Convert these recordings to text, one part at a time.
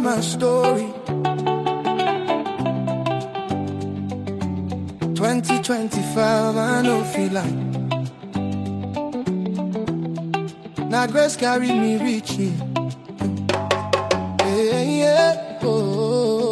my story. 2025, I no feel like. Now grace carry me reach here. Hey, yeah, oh.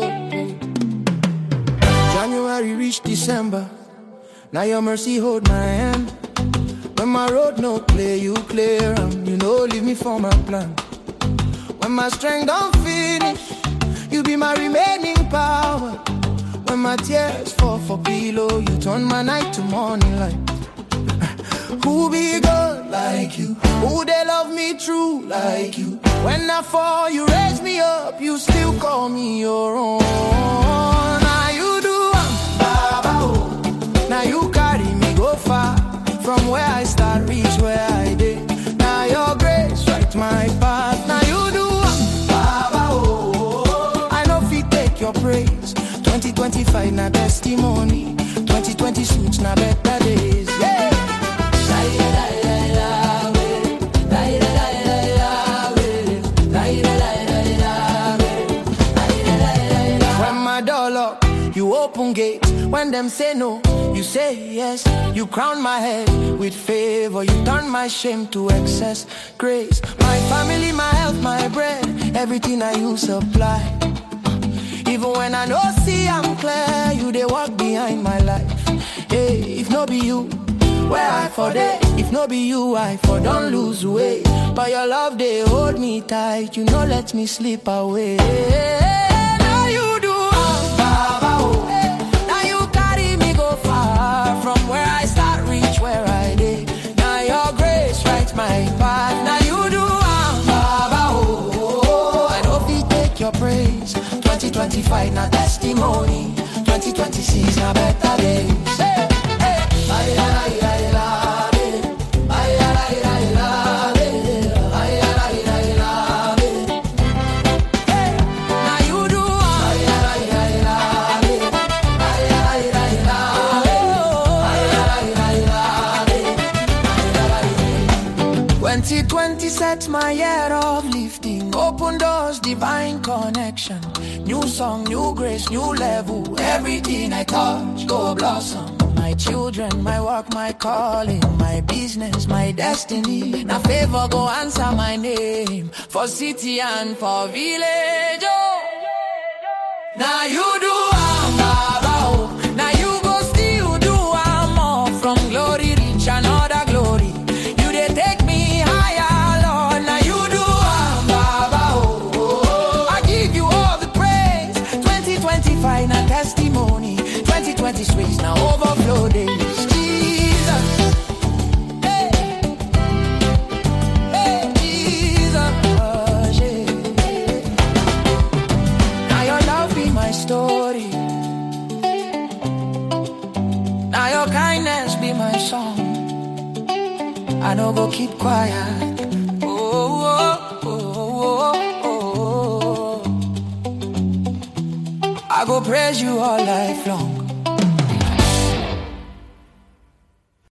January reach December. Now your mercy hold my hand. When my road no clear, you clear 'em. You know leave me for my plan. When my strength don't finish, you be my remaining power. When my tears fall for pillow, you turn my night to morning light. Who be good like you? Who they love me true like you? When I fall, you raise me up, you still call me your own. Now you do, Baba, oh. Now you carry me go far. From where I start, reach where I did. Now your grace right my path. Now you do, Baba, oh. I know if you take your praise. 2025 na testimony. 2026 na better days. Yeah. When my door lock, you open gates. When them say no, you say yes. You crown my head with favor. You turn my shame to excess grace. My family, my health, my bread, everything I use supply. Even when I know see I'm clear, you they walk behind my life. Hey, if no be you, where I for day? If no be you, I for don't lose weight. But your love they hold me tight. You know let me slip away. Now you do, Baba, oh. Now you carry me go far. From where I start, reach where I did. Now your grace writes my path. Now you do, Baba, oh. I know if you take your praise. 2025 na testimony. 2026 na better days. Hey, hey. Now you do 2020 sets my year of lifting. Open doors, divine connection. New song, new grace, new level. Everything I touch, go blossom. My children, my work, my calling. My business, my destiny. Now favor go answer my name. For city and for village, oh. Now you do, Baba, oh. Now you go still do, more. From glory reach another glory. You they take me higher, Lord. Now you do, Baba, oh. I give you all the praise. 2025 na testimony. 2026 now overflow days. Jesus, hey, hey, Jesus, yeah. Now your love be my story. Now your kindness be my song. I no go keep quiet. Oh, oh, oh, oh, oh. I go praise you all life long.